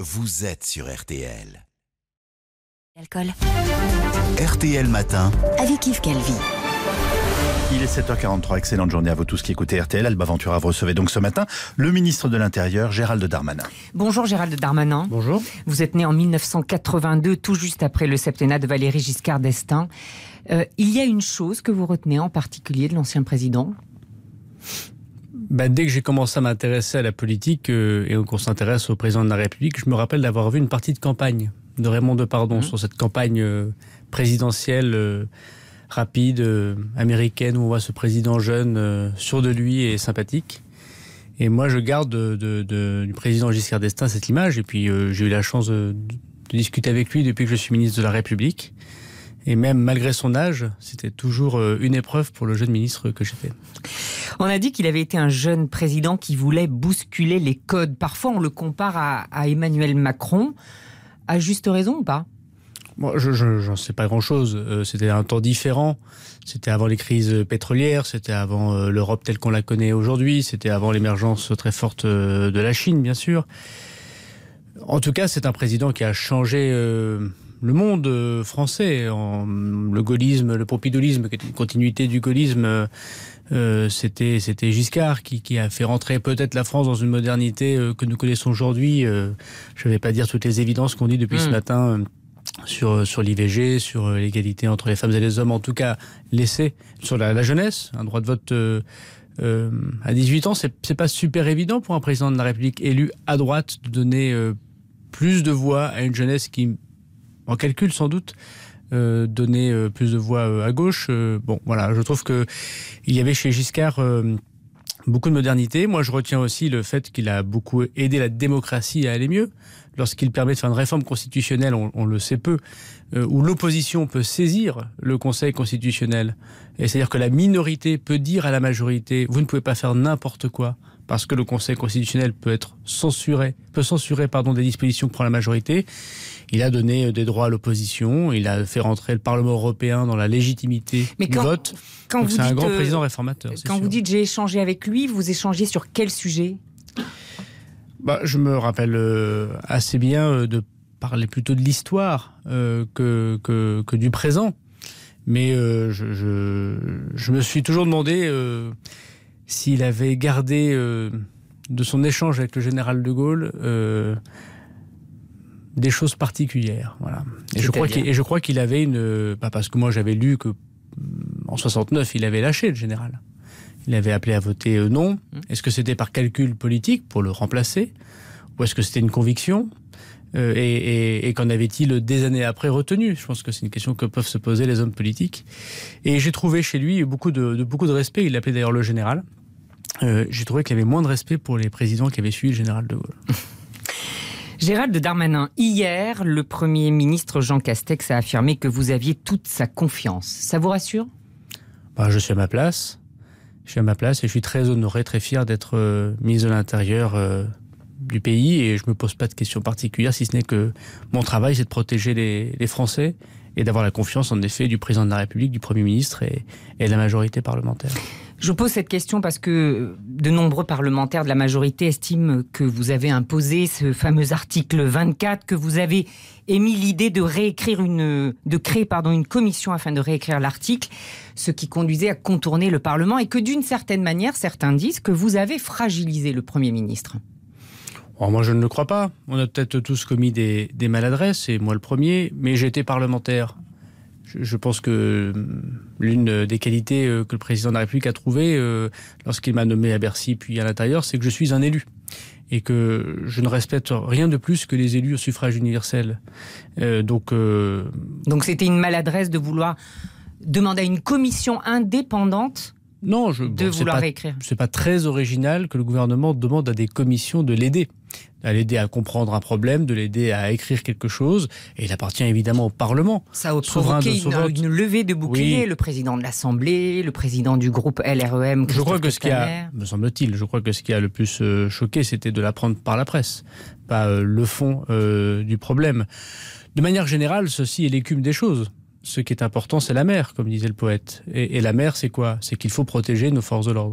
vous êtes sur RTL. Alcool. RTL Matin. Avec Yves Calvi. Il est 7h43, excellente journée à vous tous qui écoutez RTL. Alba Ventura, vous recevez donc ce matin le ministre de l'Intérieur, Gérald Darmanin. Bonjour Gérald Darmanin. Bonjour. Vous êtes né en 1982, tout juste après le septennat de Valéry Giscard d'Estaing. Il y a une chose que vous retenez en particulier de l'ancien président ? Dès que j'ai commencé à m'intéresser à la politique et qu'on s'intéresse au président de la République, je me rappelle d'avoir vu une partie de campagne de Raymond Depardon sur cette campagne présidentielle rapide, américaine, où on voit ce président jeune, sûr de lui et sympathique. Et moi, je garde du président Giscard d'Estaing cette image. Et puis, j'ai eu la chance de discuter avec lui depuis que je suis ministre de la République. Et même malgré son âge, c'était toujours une épreuve pour le jeune ministre que j'étais. On a dit qu'il avait été un jeune président qui voulait bousculer les codes. Parfois, on le compare à Emmanuel Macron. À juste raison ou pas ? Moi, j'en sais pas grand-chose. C'était un temps différent. C'était avant les crises pétrolières, c'était avant l'Europe telle qu'on la connaît aujourd'hui, c'était avant l'émergence très forte de la Chine, bien sûr. En tout cas, c'est un président qui a changé le monde français. Le gaullisme, le pompidoulisme, qui est une continuité du gaullisme, c'était Giscard qui a fait rentrer peut-être la France dans une modernité que nous connaissons aujourd'hui. Je ne vais pas dire toutes les évidences qu'on dit depuis ce matin sur l'IVG, sur l'égalité entre les femmes et les hommes, en tout cas laissé sur la jeunesse, un droit de vote à 18 ans, c'est pas super évident pour un président de la République élu à droite de donner plus de voix à une jeunesse qui, en calcul sans doute, donner plus de voix à gauche. Je trouve que il y avait chez Giscard beaucoup de modernité. Moi, je retiens aussi le fait qu'il a beaucoup aidé la démocratie à aller mieux. Lorsqu'il permet de faire une réforme constitutionnelle, on le sait peu, où l'opposition peut saisir le Conseil constitutionnel. Et c'est-à-dire que la minorité peut dire à la majorité « vous ne pouvez pas faire n'importe quoi » parce que le Conseil constitutionnel peut censurer des dispositions que prend la majorité. Il a donné des droits à l'opposition, il a fait rentrer le Parlement européen dans la légitimité du vote. Donc c'est un grand président réformateur. Quand vous dites « j'ai échangé avec lui », vous échangez sur quel sujet ? Je me rappelle assez bien de parler plutôt de l'histoire que du présent. Mais je me suis toujours demandé s'il avait gardé de son échange avec le général de Gaulle des choses particulières. Voilà. Et je crois qu'il avait parce que moi j'avais lu que en 69 il avait lâché le général. Il avait appelé à voter non. Est-ce que c'était par calcul politique pour le remplacer ? Ou est-ce que c'était une conviction ? Et qu'en avait-il des années après retenu ? Je pense que c'est une question que peuvent se poser les hommes politiques. Et j'ai trouvé chez lui beaucoup de respect. Il l'appelait d'ailleurs le général. J'ai trouvé qu'il y avait moins de respect pour les présidents qui avaient suivi le général de Gaulle. Gérald Darmanin, hier, le Premier ministre Jean Castex a affirmé que vous aviez toute sa confiance. Ça vous rassure ? Je suis à ma place. Je suis à ma place et je suis très honoré, très fier d'être ministre de l'Intérieur du pays et je me pose pas de questions particulières si ce n'est que mon travail c'est de protéger les Français et d'avoir la confiance en effet du président de la République, du Premier ministre et de la majorité parlementaire. Je vous pose cette question parce que de nombreux parlementaires de la majorité estiment que vous avez imposé ce fameux article 24, que vous avez émis l'idée de créer une commission afin de réécrire l'article, ce qui conduisait à contourner le Parlement et que d'une certaine manière, certains disent que vous avez fragilisé le Premier ministre. Moi, je ne le crois pas. On a peut-être tous commis des maladresses, et moi le premier, mais j'ai été parlementaire. Je pense que l'une des qualités que le président de la République a trouvées lorsqu'il m'a nommé à Bercy puis à l'intérieur, c'est que je suis un élu et que je ne respecte rien de plus que les élus au suffrage universel. Donc c'était une maladresse de vouloir demander à une commission indépendante de vouloir réécrire. C'est pas très original que le gouvernement demande à des commissions de l'aider. À l'aider à comprendre un problème, de l'aider à écrire quelque chose. Et il appartient évidemment au Parlement. Ça a provoqué une levée de boucliers. Oui. Le président de l'Assemblée, le président du groupe LREM, je crois que me semble-t-il, je crois que ce qui a le plus choqué, c'était de l'apprendre par la presse, pas le fond du problème. De manière générale, ceci est l'écume des choses. Ce qui est important, c'est la mer, comme disait le poète. Et la mer, c'est quoi ? C'est qu'il faut protéger nos forces de l'ordre.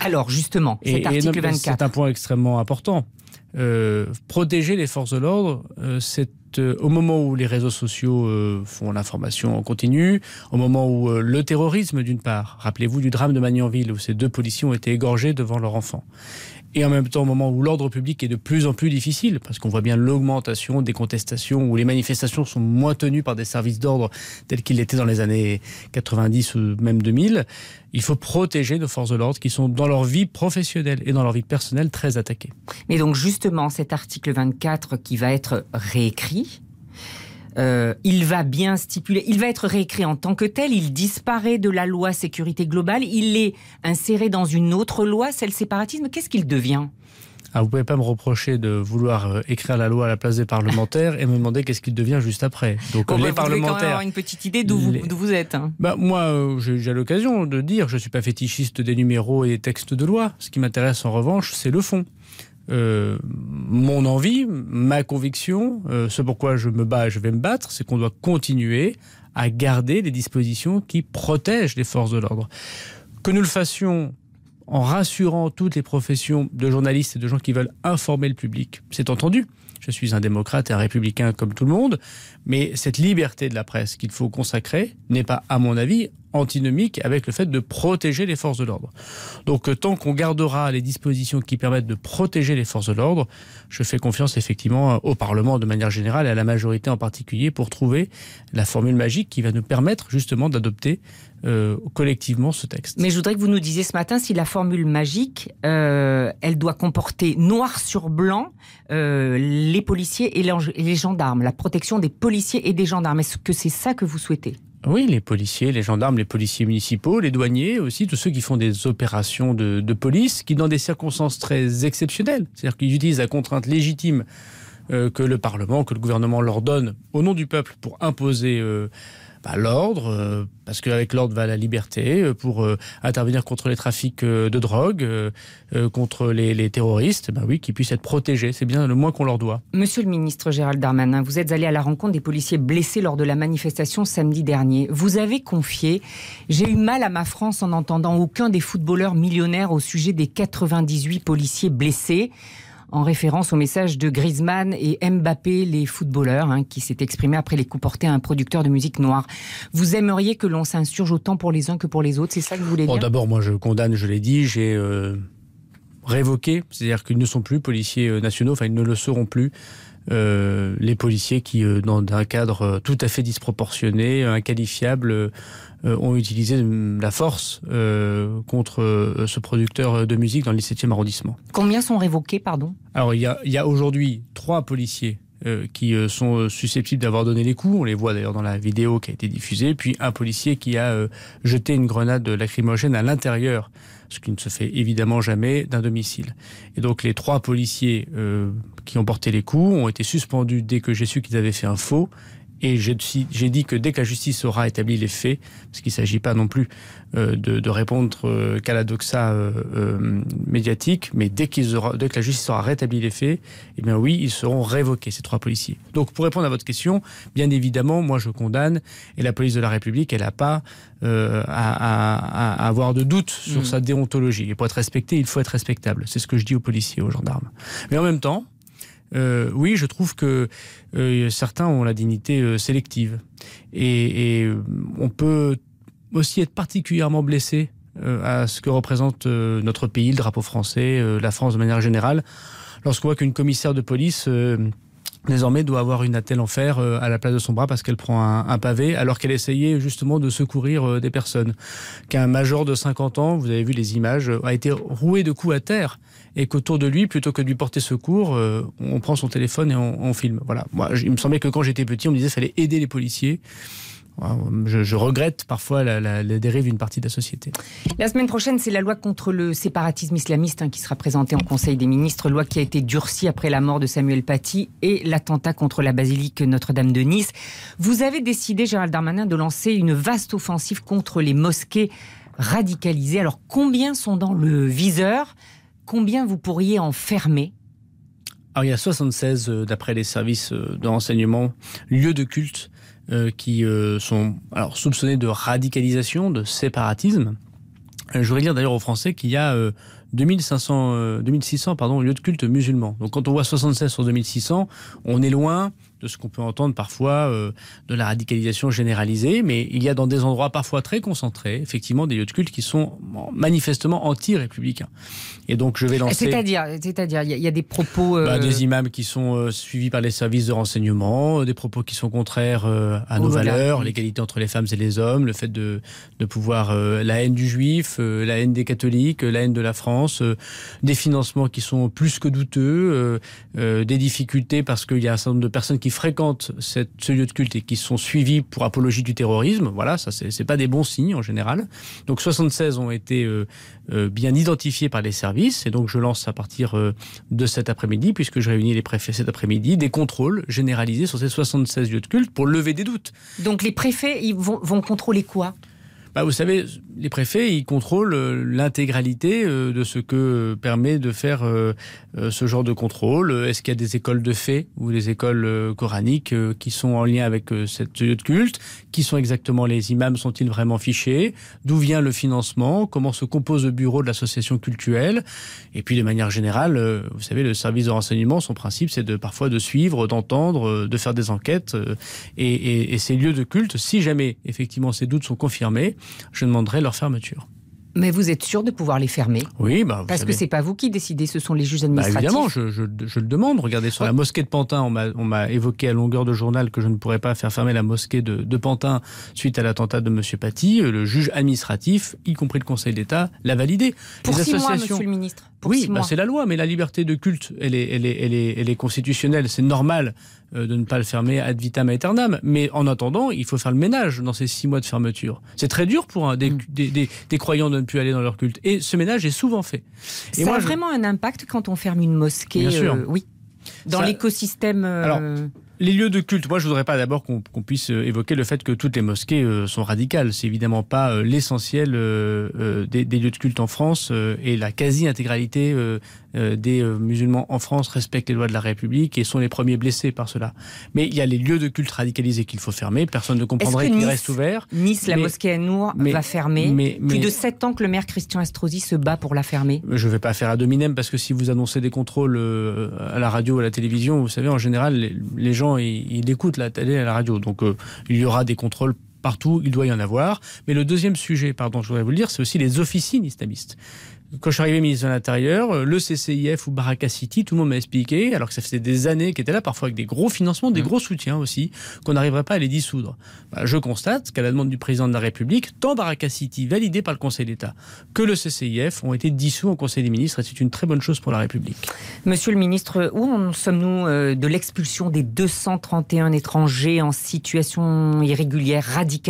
Alors justement, cet article 24. C'est un point extrêmement important. Protéger les forces de l'ordre, c'est au moment où les réseaux sociaux font l'information en continu, au moment où le terrorisme d'une part, rappelez-vous du drame de Magnanville où ces 2 policiers ont été égorgés devant leur enfant. Et en même temps, au moment où l'ordre public est de plus en plus difficile, parce qu'on voit bien l'augmentation des contestations, où les manifestations sont moins tenues par des services d'ordre tels qu'ils l'étaient dans les années 90 ou même 2000, il faut protéger nos forces de l'ordre qui sont dans leur vie professionnelle et dans leur vie personnelle très attaquées. Mais donc justement, cet article 24 qui va être réécrit, il va bien stipuler, il va être réécrit en tant que tel, il disparaît de la loi sécurité globale, il est inséré dans une autre loi, celle séparatisme, qu'est-ce qu'il devient ? Vous ne pouvez pas me reprocher de vouloir écrire la loi à la place des parlementaires et me demander qu'est-ce qu'il devient juste après. Donc les vous parlementaires... devez quand même avoir une petite idée d'où vous êtes. Hein. Moi, j'ai l'occasion de dire, je ne suis pas fétichiste des numéros et des textes de loi. Ce qui m'intéresse en revanche, c'est le fond. Mon envie, ma conviction, ce pourquoi je me bats et je vais me battre, c'est qu'on doit continuer à garder les dispositions qui protègent les forces de l'ordre. Que nous le fassions en rassurant toutes les professions de journalistes et de gens qui veulent informer le public, c'est entendu. Je suis un démocrate et un républicain comme tout le monde, mais cette liberté de la presse qu'il faut consacrer n'est pas, à mon avis, antinomique avec le fait de protéger les forces de l'ordre. Donc tant qu'on gardera les dispositions qui permettent de protéger les forces de l'ordre, je fais confiance effectivement au Parlement de manière générale et à la majorité en particulier pour trouver la formule magique qui va nous permettre justement d'adopter collectivement ce texte. Mais je voudrais que vous nous disiez ce matin si la formule magique, elle doit comporter noir sur blanc les policiers et les gendarmes, la protection des policiers et des gendarmes. Est-ce que c'est ça que vous souhaitez ? Oui, les policiers, les gendarmes, les policiers municipaux, les douaniers aussi, tous ceux qui font des opérations de police, qui dans des circonstances très exceptionnelles, c'est-à-dire qu'ils utilisent la contrainte légitime que le Parlement, que le gouvernement leur donne au nom du peuple pour imposer l'ordre, parce qu'avec l'ordre va la liberté, pour intervenir contre les trafics de drogue, contre les terroristes, qui puissent être protégés. C'est bien le moins qu'on leur doit. Monsieur le ministre Gérald Darmanin, vous êtes allé à la rencontre des policiers blessés lors de la manifestation samedi dernier. Vous avez confié « J'ai eu mal à ma France en n'entendant aucun des footballeurs millionnaires au sujet des 98 policiers blessés ». En référence au message de Griezmann et Mbappé, les footballeurs, qui s'est exprimé après les coups portés à un producteur de musique noire. Vous aimeriez que l'on s'insurge autant pour les uns que pour les autres, c'est ça que vous voulez dire ? D'abord, moi je condamne, je l'ai dit, j'ai révoqué, c'est-à-dire qu'ils ne sont plus policiers nationaux, ils ne le seront plus. Les policiers qui, dans un cadre tout à fait disproportionné, inqualifiable, ont utilisé la force contre ce producteur de musique dans le 17e arrondissement. Combien sont révoqués, pardon ? Alors, il y a aujourd'hui 3 policiers qui sont susceptibles d'avoir donné les coups. On les voit d'ailleurs dans la vidéo qui a été diffusée. Puis un policier qui a jeté une grenade lacrymogène à l'intérieur, ce qui ne se fait évidemment jamais, d'un domicile. Et donc les 3 policiers qui ont porté les coups ont été suspendus dès que j'ai su qu'ils avaient fait un faux. Et j'ai dit que dès que la justice aura établi les faits, parce qu'il ne s'agit pas non plus de répondre qu'à la doxa médiatique, mais dès que la justice aura rétabli les faits, oui, ils seront révoqués, ces 3 policiers. Donc pour répondre à votre question, bien évidemment, moi je condamne, et la police de la République, elle n'a pas à avoir de doute sur sa déontologie. Et pour être respecté, il faut être respectable. C'est ce que je dis aux policiers, aux gendarmes. Mais en même temps, oui, je trouve que certains ont la dignité sélective. Et on peut aussi être particulièrement blessé à ce que représente notre pays, le drapeau français, la France de manière générale, lorsqu'on voit qu'une commissaire de police désormais doit avoir une attelle en fer à la place de son bras parce qu'elle prend un pavé alors qu'elle essayait justement de secourir des personnes. Qu'un major de 50 ans, vous avez vu les images, a été roué de coups à terre et qu'autour de lui, plutôt que de lui porter secours, on prend son téléphone et on filme. Voilà. Moi, il me semblait que quand j'étais petit, on me disait qu'il fallait aider les policiers. Je regrette parfois la dérive d'une partie de la société. La semaine prochaine, c'est la loi contre le séparatisme islamiste qui sera présentée en Conseil des ministres, loi qui a été durcie après la mort de Samuel Paty et l'attentat contre la basilique Notre-Dame de Nice. Vous avez décidé, Gérald Darmanin, de lancer une vaste offensive contre les mosquées radicalisées. Alors, combien sont dans le viseur ? Combien vous pourriez en fermer ? Alors, il y a 76, d'après les services de renseignement, lieux de culte qui sont soupçonnés de radicalisation, de séparatisme. Je voudrais dire d'ailleurs aux Français qu'il y a 2600 lieux de culte musulmans. Donc quand on voit 76 sur 2600, on est loin de ce qu'on peut entendre parfois de la radicalisation généralisée, mais il y a dans des endroits parfois très concentrés, effectivement, des lieux de culte qui sont manifestement anti-républicains. Et donc je vais lancer... C'est-à-dire, il y a des propos... des imams qui sont suivis par les services de renseignement, des propos qui sont contraires à nos valeurs, l'égalité entre les femmes et les hommes, le fait de pouvoir la haine du juif, la haine des catholiques, la haine de la France, des financements qui sont plus que douteux, des difficultés parce qu'il y a un certain nombre de personnes qui fréquentent ce lieu de culte et qui sont suivis pour apologie du terrorisme. Voilà, ça c'est pas des bons signes en général. Donc 76 ont été bien identifiés par les services et donc je lance à partir de cet après-midi, puisque je réunis les préfets cet après-midi, des contrôles généralisés sur ces 76 lieux de culte pour lever des doutes. Donc les préfets ils vont contrôler quoi ? Vous savez, les préfets, ils contrôlent l'intégralité de ce que permet de faire ce genre de contrôle. Est-ce qu'il y a des écoles de fait ou des écoles coraniques qui sont en lien avec cette lieu de culte ? Qui sont exactement les imams ? Sont-ils vraiment fichés ? D'où vient le financement ? Comment se compose le bureau de l'association cultuelle ? Et puis, de manière générale, vous savez, le service de renseignement, son principe, c'est parfois de suivre, d'entendre, de faire des enquêtes. Et ces lieux de culte, si jamais, effectivement, ces doutes sont confirmés, je demanderai leur fermeture. Mais vous êtes sûr de pouvoir les fermer ? Oui, parce que c'est pas vous qui décidez, ce sont les juges administratifs. Évidemment, je le demande. Regardez, sur la mosquée de Pantin, on m'a évoqué à longueur de journal que je ne pourrais pas faire fermer la mosquée de Pantin suite à l'attentat de M. Paty. Le juge administratif, y compris le Conseil d'État, l'a validé. Pour 6 mois, Monsieur le Ministre. Oui, c'est la loi, mais la liberté de culte, elle est constitutionnelle. C'est normal de ne pas le fermer ad vitam aeternam. Mais en attendant, il faut faire le ménage dans ces 6 mois de fermeture. C'est très dur pour des croyants de ne plus aller dans leur culte. Et ce ménage est souvent fait. Et ça a vraiment un impact quand on ferme une mosquée. Bien sûr. Oui. Dans l'écosystème... Alors, les lieux de culte, moi je voudrais pas d'abord qu'on puisse évoquer le fait que toutes les mosquées sont radicales. C'est évidemment pas l'essentiel des lieux de culte en France et la quasi-intégralité des musulmans en France respectent les lois de la République et sont les premiers blessés par cela. Mais il y a les lieux de culte radicalisés qu'il faut fermer. Personne ne comprendrait qu'ils restent ouverts. Nice, la mosquée An-Nour va fermer. Plus de 7 ans que le maire Christian Estrosi se bat pour la fermer. Je ne vais pas faire ad hominem parce que si vous annoncez des contrôles à la radio ou à la télévision, vous savez, en général, les gens ils écoutent la télé et la radio. Donc il y aura des contrôles partout, il doit y en avoir. Mais le deuxième sujet, je voudrais vous le dire, c'est aussi les officines islamistes. Quand je suis arrivé ministre de l'Intérieur, le CCIF ou Baraka City, tout le monde m'a expliqué, alors que ça faisait des années qu'ils étaient là, parfois avec des gros financements, des gros soutiens aussi, qu'on n'arriverait pas à les dissoudre. Je constate qu'à la demande du président de la République, tant Baraka City, validé par le Conseil d'État, que le CCIF ont été dissous au Conseil des ministres, et c'est une très bonne chose pour la République. Monsieur le ministre, où en sommes-nous de l'expulsion des 231 étrangers en situation irrégulière, radicalisés ?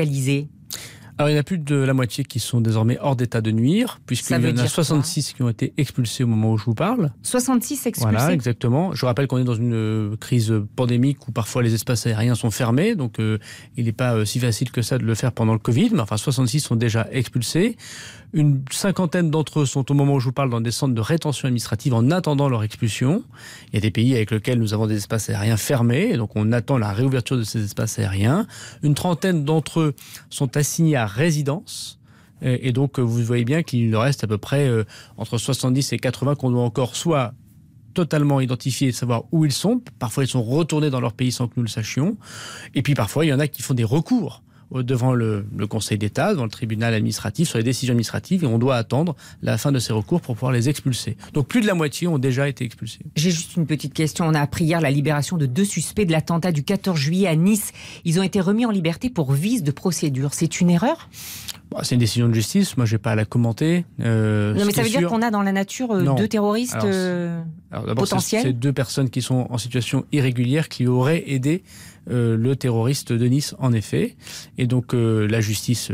Alors, il y en a plus de la moitié qui sont désormais hors d'état de nuire, puisqu'il y en a 66 qui ont été expulsés au moment où je vous parle. 66 expulsés ? Voilà, exactement. Je rappelle qu'on est dans une crise pandémique où parfois les espaces aériens sont fermés, donc il n'est pas si facile que ça de le faire pendant le Covid, mais enfin 66 sont déjà expulsés. Une cinquantaine d'entre eux sont au moment où je vous parle dans des centres de rétention administrative en attendant leur expulsion. Il y a des pays avec lesquels nous avons des espaces aériens fermés, et donc on attend la réouverture de ces espaces aériens. Une trentaine d'entre eux sont assignés à résidence. Et donc vous voyez bien qu'il reste à peu près entre 70 et 80 qu'on doit encore soit totalement identifier et savoir où ils sont. Parfois ils sont retournés dans leur pays sans que nous le sachions. Et puis parfois il y en a qui font des recours devant le Conseil d'État, devant le tribunal administratif, sur les décisions administratives, et on doit attendre la fin de ces recours pour pouvoir les expulser. Donc plus de la moitié ont déjà été expulsés. J'ai juste une petite question. On a appris hier la libération de 2 suspects de l'attentat du 14 juillet à Nice. Ils ont été remis en liberté pour vice de procédure. C'est une erreur ? C'est une décision de justice, moi je n'ai pas à la commenter. Non mais ça veut dire qu'on a dans la nature 2 terroristes potentiels ? C'est 2 personnes qui sont en situation irrégulière qui auraient aidé le terroriste de Nice en effet. Et donc la justice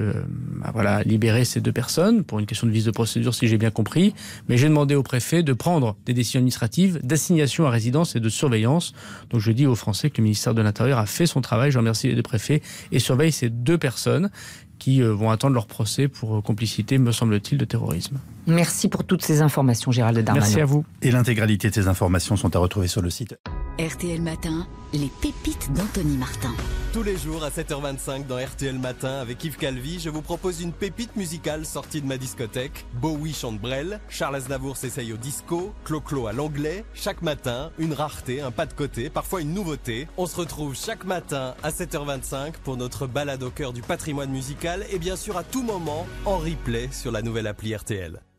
a libéré ces 2 personnes pour une question de vice de procédure si j'ai bien compris. Mais j'ai demandé au préfet de prendre des décisions administratives d'assignation à résidence et de surveillance. Donc je dis aux Français que le ministère de l'Intérieur a fait son travail, je remercie les 2 préfets, et surveille ces 2 personnes qui vont attendre leur procès pour complicité, me semble-t-il, de terrorisme. Merci pour toutes ces informations, Gérald Darmanin. Merci à vous. Et l'intégralité de ces informations sont à retrouver sur le site. RTL Matin, les pépites d'Anthony Martin. Tous les jours à 7h25 dans RTL Matin avec Yves Calvi, je vous propose une pépite musicale sortie de ma discothèque. Bowie chante Brel, Charles Aznavour s'essaye au disco, Clo-Clo à l'anglais. Chaque matin, une rareté, un pas de côté, parfois une nouveauté. On se retrouve chaque matin à 7h25 pour notre balade au cœur du patrimoine musical et bien sûr à tout moment en replay sur la nouvelle appli RTL.